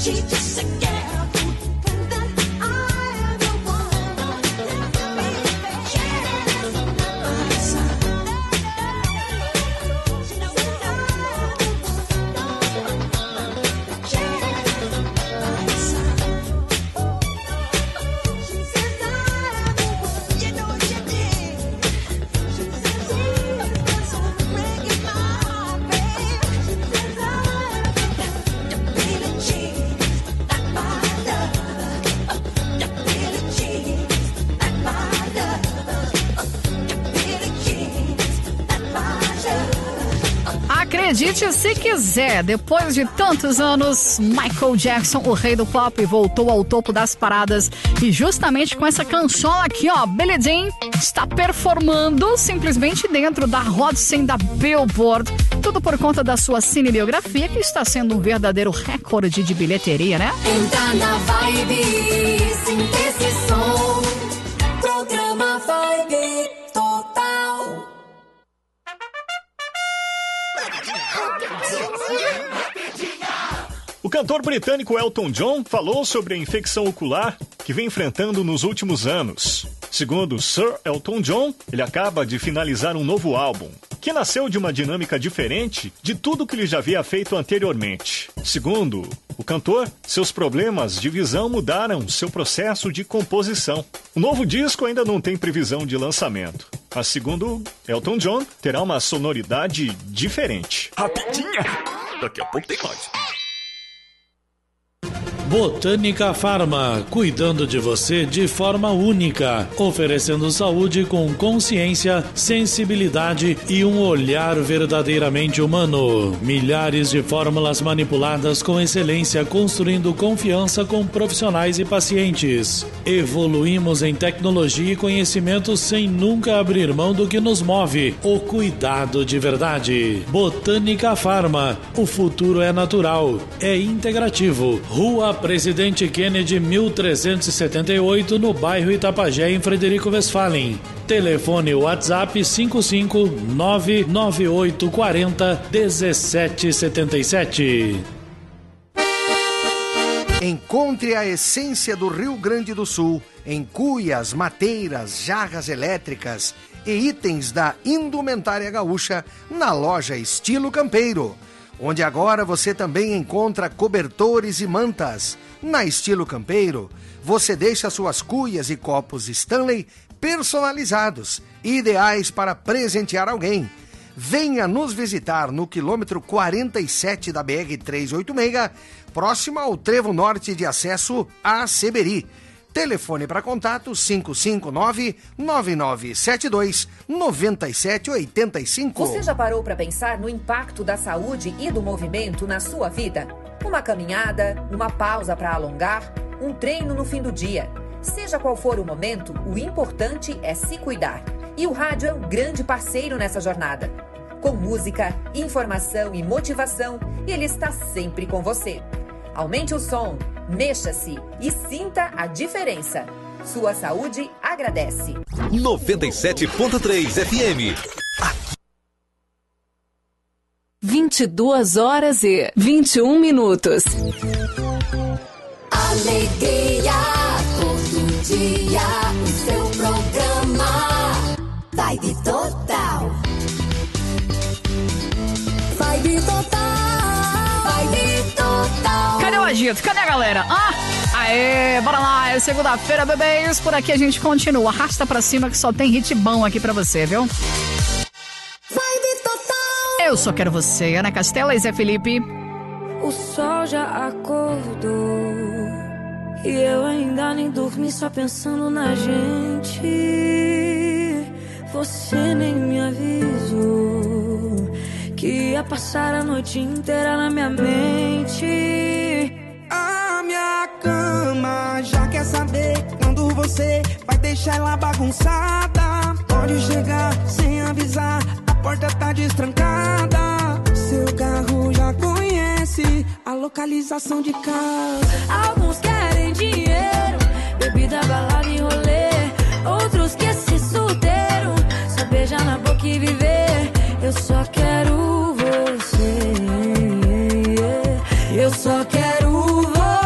Acredite se quiser, depois de tantos anos, Michael Jackson, o rei do pop, voltou ao topo das paradas e justamente com essa canção aqui, ó, Billie Jean, está performando simplesmente dentro da Hot cem da Billboard, tudo por conta da sua cinebiografia, que está sendo um verdadeiro recorde de bilheteria, né? Entra na vibe, sinta esse som, programa Vibe Total. O cantor britânico Elton John falou sobre a infecção ocular que vem enfrentando nos últimos anos. Segundo Sir Elton John, ele acaba de finalizar um novo álbum, que nasceu de uma dinâmica diferente de tudo que ele já havia feito anteriormente. Segundo o cantor, seus problemas de visão mudaram seu processo de composição. O novo disco ainda não tem previsão de lançamento, mas segundo Elton John, terá uma sonoridade diferente. Rapidinha! Daqui a pouco tem mais. Botânica Pharma, cuidando de você de forma única, oferecendo saúde com consciência, sensibilidade e um olhar verdadeiramente humano. Milhares de fórmulas manipuladas com excelência, construindo confiança com profissionais e pacientes. Evoluímos em tecnologia e conhecimento sem nunca abrir mão do que nos move, o cuidado de verdade. Botânica Pharma, o futuro é natural, é integrativo. Rua Presidente Kennedy, mil trezentos e setenta e oito, no bairro Itapajé, em Frederico Westphalen. Telefone WhatsApp cinco cinco nove nove oito quatro zero um sete sete sete. Encontre a essência do Rio Grande do Sul em cuias, mateiras, jarras elétricas e itens da indumentária gaúcha na loja Estilo Campeiro, onde agora você também encontra cobertores e mantas. Na Estilo Campeiro, você deixa suas cuias e copos Stanley personalizados, ideais para presentear alguém. Venha nos visitar no quilômetro quarenta e sete da B R trezentos e oitenta e seis, próximo ao trevo norte de acesso a Seberi. Telefone para contato cinco cinco nove, nove nove sete dois, nove sete oito cinco. Você já parou para pensar no impacto da saúde e do movimento na sua vida? Uma caminhada, uma pausa para alongar, um treino no fim do dia. Seja qual for o momento, o importante é se cuidar. E o rádio é um grande parceiro nessa jornada. Com música, informação e motivação, ele está sempre com você. Aumente o som, mexa-se e sinta a diferença. Sua saúde agradece. noventa e sete ponto três F M. vinte e duas horas e vinte e um minutos. Alegria, todo dia, o seu programa. Vibe Total. Vibe Total. Vibe Total. Cadê o agito? Cadê a galera? Ah, aê, bora lá, é segunda-feira, bebês. Por aqui a gente continua. Arrasta pra cima que só tem hit bom aqui pra você, viu? Eu só quero você, Ana Castela e Zé Felipe. O sol já acordou e eu ainda nem dormi, só pensando na gente. Você nem me avisou que ia passar a noite inteira na minha mente. A minha cama já quer saber quando você vai deixar ela bagunçada. Pode chegar sem avisar, a porta tá destrancada. Seu carro já conhece a localização de casa. Alguns querem dinheiro, bebida, balada e rolê. Outros querem ser solteiro, só beijar na boca e viver. Eu só quero você, eu só quero você.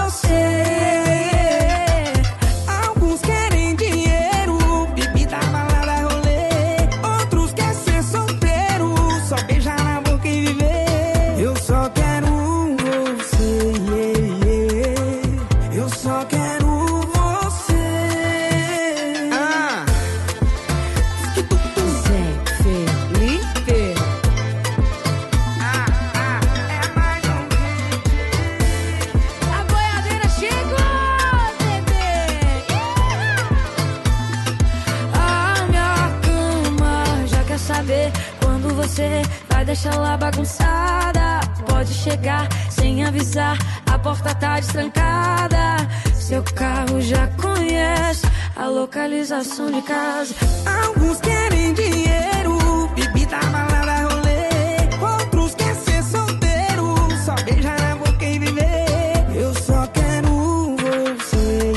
deixa ela bagunçada. Pode chegar sem avisar, a porta tá destrancada. Seu carro já conhece a localização de casa. Alguns querem dinheiro, bebida, balada, rolê. Outros querem ser solteiro, só beijar na boca e viver. Eu só quero você,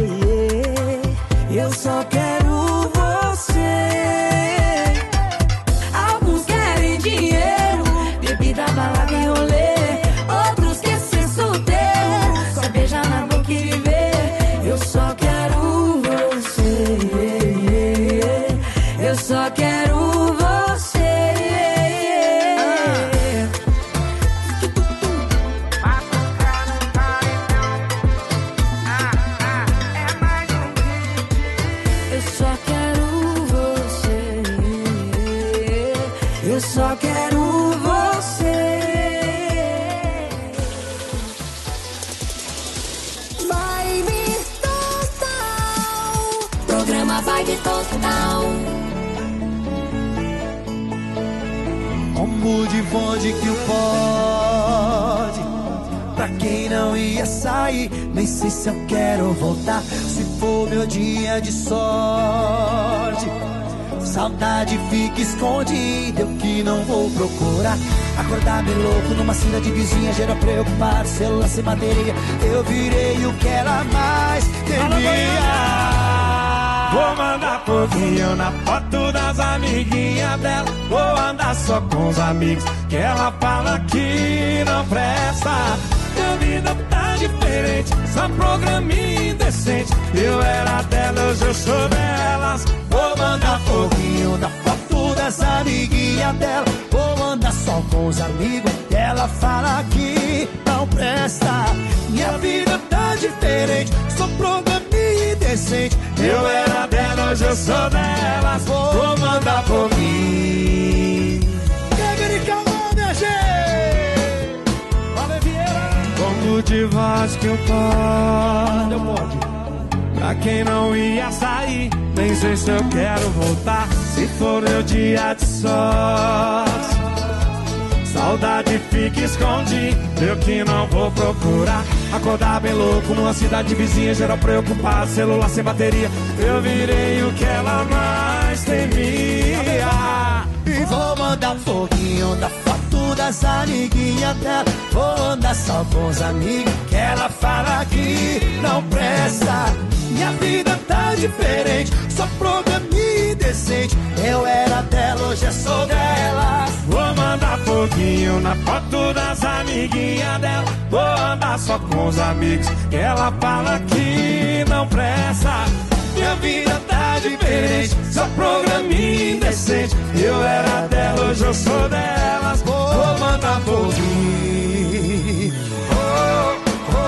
eu só quero você. Alguns querem dinheiro, bebida, balada e rolê. Outros querem ser solteiro, só beijar na boca e viver. Eu só quero você, eu só quero você. Eu só quero você, eu só quero você. Vibe Total. Programa Vibe Total. Combo de bonde que o pode. Pra quem não ia sair, nem sei se eu quero voltar. Se for meu dia de sorte, saudade fica escondida, eu que não vou procurar. Acordar bem louco numa cidade vizinha, gera preocupar, celular sem bateria. Eu virei o que ela mais temia. Vou mandar foguinho na foto das amiguinhas dela. Vou andar só com os amigos que ela fala que não presta. Minha vida tá diferente, só programinha indecente. Eu era dela, hoje eu sou delas. Vou mandar foguinho na foto das amiguinhas dela. Vou andar só com os amigos que ela fala que não presta. Minha vida tá diferente, só programinha indecente. Eu era dela, hoje eu sou delas. Vou mandar foguinho. Pega de calma, minha gente. Valeu, Vieira. Como de voz que eu posso. Pra quem não ia sair, nem sei se eu quero voltar. Se for meu dia de sorte, saudade fica escondida, eu que não vou procurar. Acordar bem louco numa cidade vizinha, geral preocupado, celular sem bateria. Eu virei o que ela mais temia. E vou mandar foguinho da foto das amiguinhas dela. Vou andar só com os amigos que ela fala que não presta. Minha vida tá diferente, só programinha indecente. Eu era dela, hoje eu sou dela. Vou mandar foguinho na foto das amiguinhas dela. Vou andar só com os amigos que ela fala que não presta. Minha vida tá diferente, só programinha indecente. Eu era dela, hoje eu sou delas. Vou mandar foguinho. Oh, oh,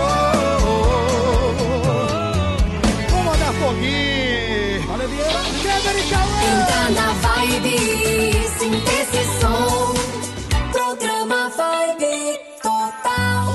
oh, oh. Vou mandar foguinho. Olha, Vieira. Entra na vibe, sinta esse som. Programa Vibe Total.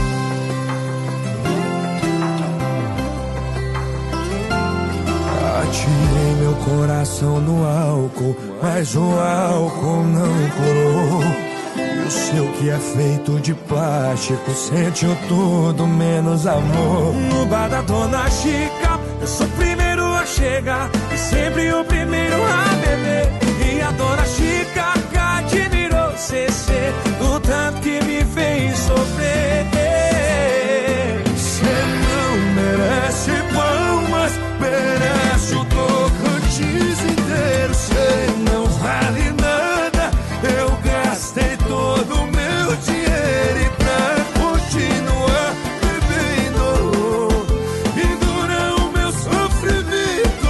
Atirei meu coração no álcool, mas o álcool não curou. E o seu que é feito de plástico sentiu tudo menos amor. No bar da Dona Chica, eu sou o primeiro a chegar e sempre o primeiro a beber. E a Dona Chica admirou C C do tanto que me fez sofrer. Cê não merece palmas, merece o Tocantins inteiro. Cê não vale nada, eu gastei todo o meu dinheiro e pra continuar bebendo pendura o meu sofrimento.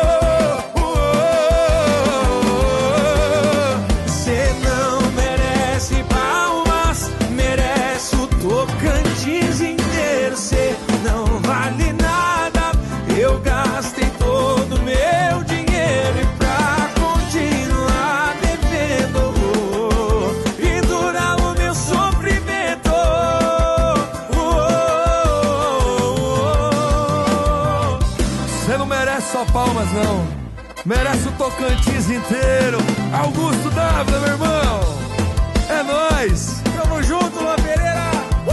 Cê não merece palmas, merece o Tocantins inteiro. Cê não vale nada, eu gastei todo o meu dinheiro e pra continuar bebendo pendura o meu sofrimento. Cê não merece só palmas, não. Merece o Tocantins inteiro. Augusto W, meu irmão. nóis! Tamo junto, Luan Pereira!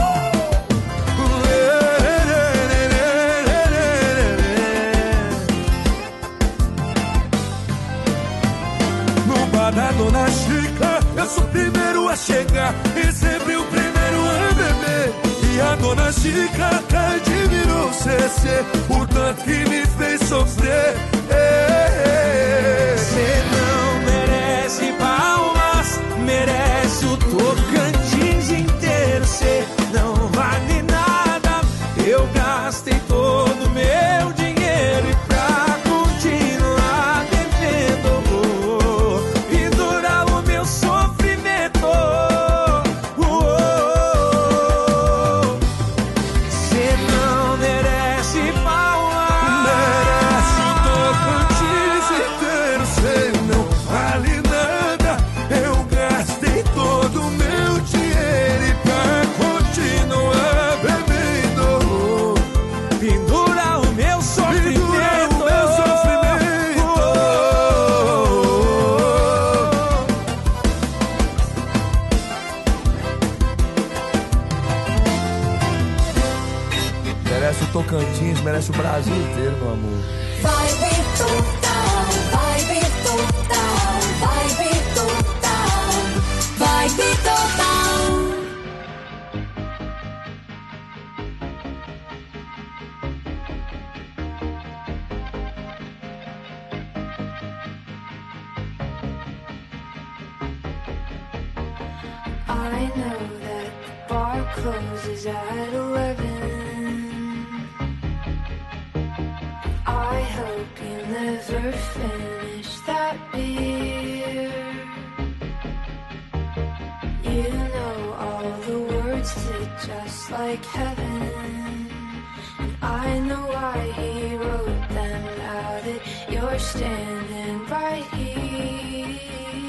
No bar da Dona Chica, eu sou o primeiro a chegar e sempre o primeiro a beber. E a Dona Chica até admirou o C C, o tanto que me fez sofrer. Cê não merece palmas, merece o Tocantins inteiro. Cê não vale nada, eu gastei todo meu dinheiro e pra continuar devendo vou pendurar o meu sofrimento. Cê não merece palmas, merece o Tocantins inteiro. Cê não vale nada, eu gastei todo o meu dinheiro e pra continuar bebendo pendura o meu sofrimento. pendura o meu sofrimento. Merece o Tocantins, merece o Brasil inteiro, meu amor. Vai vir total, vai vir total, vai vir total, vai vir total. I know that the bar closes at eleven. I hope you never finish that beer. You know all the words to Just Like Heaven, and I know why he wrote them now that you're standing right here.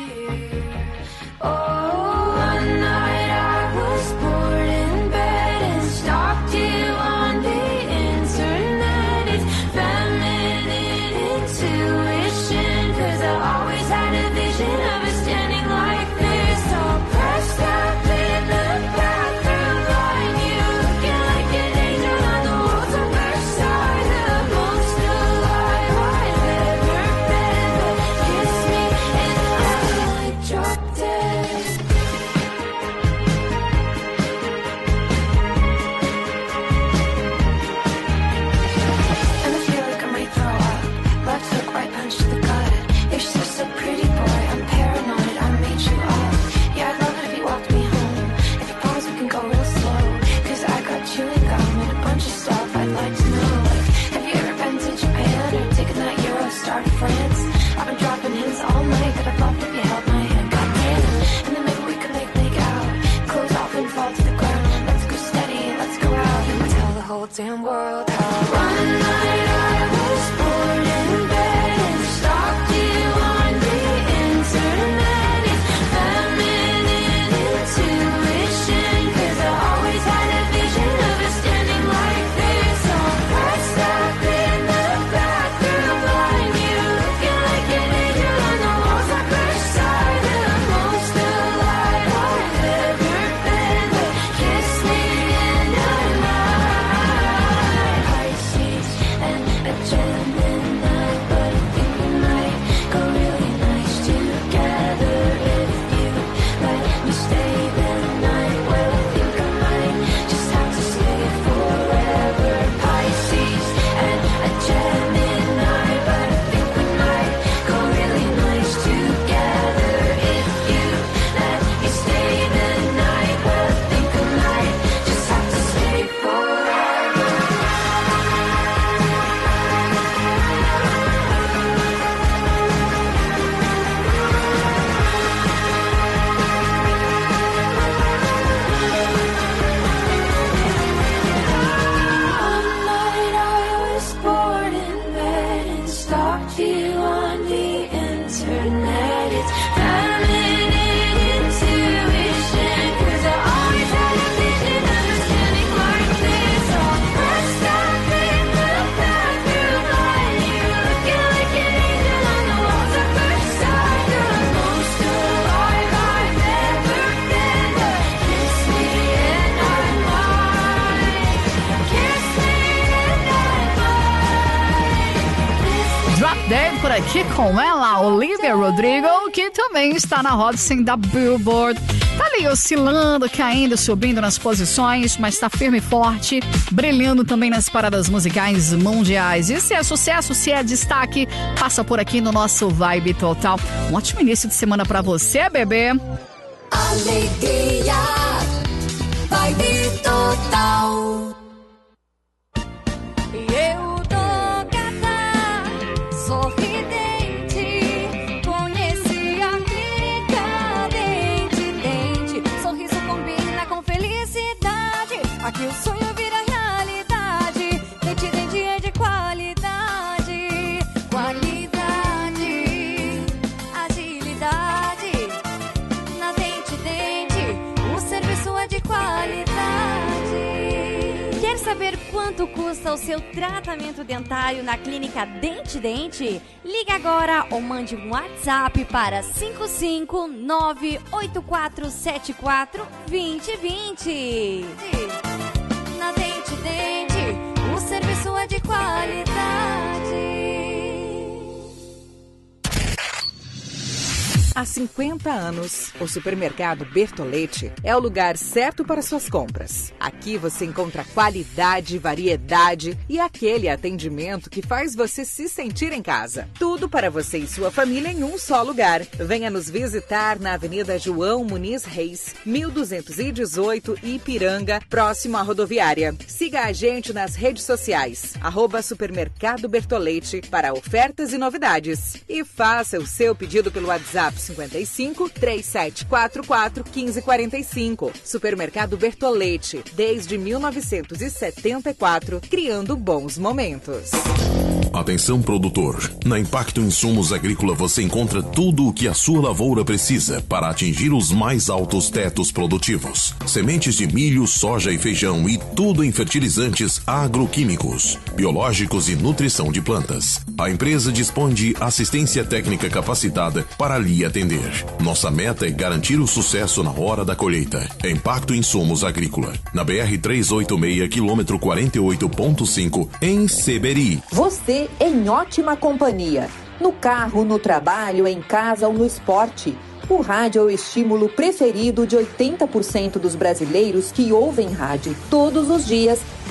Oh, one night I was bored in bed and stalked you on the internet. It's feminine intuition, 'cause I always had a vision of us standing like this, all pressed up in the bathroom line. You looking like an angel on the walls of Versailles, the most alive I've ever been. But kiss me and I drop dead. And I feel like I might throw up. Left hook, right punch to the gut. You're so, so pretty, boy. I'm paranoid. I made you up. Yeah, I'd love it if you walked me home. If you promise we can go real slow, 'cause I got chewing gum and a bunch of stuff I'd like to know. Like, have you ever been to Japan or taken that Eurostar to France? I've been dropping hints all night that I'd love if you held my hand. Goddamn. And then maybe we could make make out. Close off and fall to the ground. Let's go steady, let's go out and tell the whole damn world how. One night I was bored in bed and stalked you on the internet. It's feminine intuition, 'cause I always had a vision of us standing like this, all pressed up in the bathroom line. You looking like an angel on the walls of Versailles, the most alive I've ever been. But kiss me and I might. Pisces and a Gemini. Day por aqui com ela, Olivia Rodrigo, que também está na Hot cem da Billboard. Tá ali oscilando, caindo, subindo nas posições, mas tá firme e forte, brilhando também nas paradas musicais mundiais. E se é sucesso, se é destaque, passa por aqui no nosso Vibe Total. Um ótimo início de semana pra você, bebê. Alegria, Vibe Total. Eu tô gata, sorridente, conheci a clínica Dente Dente. Sorriso combina com felicidade, aqui o sonho vira realidade. Dente Dente é de qualidade, qualidade, agilidade. Na Dente Dente, o serviço é de qualidade. Quer saber quanto custa o seu tratamento dentário na clínica Dente Dente? Ligue agora ou mande um WhatsApp para cinco cinco nove oito quatro sete quatro dois zero dois zero. Na Dente Dente, o serviço é de qualidade. Há cinquenta anos, o supermercado Bertolete é o lugar certo para suas compras. Aqui você encontra qualidade, variedade e aquele atendimento que faz você se sentir em casa. Tudo para você e sua família em um só lugar. Venha nos visitar na Avenida João Muniz Reis, mil duzentos e dezoito, Ipiranga, próximo à rodoviária. Siga a gente nas redes sociais, arroba Supermercado Bertolete, para ofertas e novidades. E faça o seu pedido pelo WhatsApp cinquenta e cinco, três sete quatro quatro, um cinco quatro cinco. Supermercado Bertolete, desde mil novecentos e setenta e quatro, criando bons momentos. Atenção, produtor. Na Impacto Insumos Agrícola você encontra tudo o que a sua lavoura precisa para atingir os mais altos tetos produtivos. Sementes de milho, soja e feijão e tudo em fertilizantes agroquímicos, biológicos e nutrição de plantas. A empresa dispõe de assistência técnica capacitada para lhe atender. Nossa meta é garantir o sucesso na hora da colheita. Impacto Insumos Agrícola. Na B R trezentos e oitenta e seis, quilômetro quarenta e oito ponto cinco, em Seberi. Você em ótima companhia. No carro, no trabalho, em casa ou no esporte. O rádio é o estímulo preferido de oitenta por cento dos brasileiros que ouvem rádio todos os dias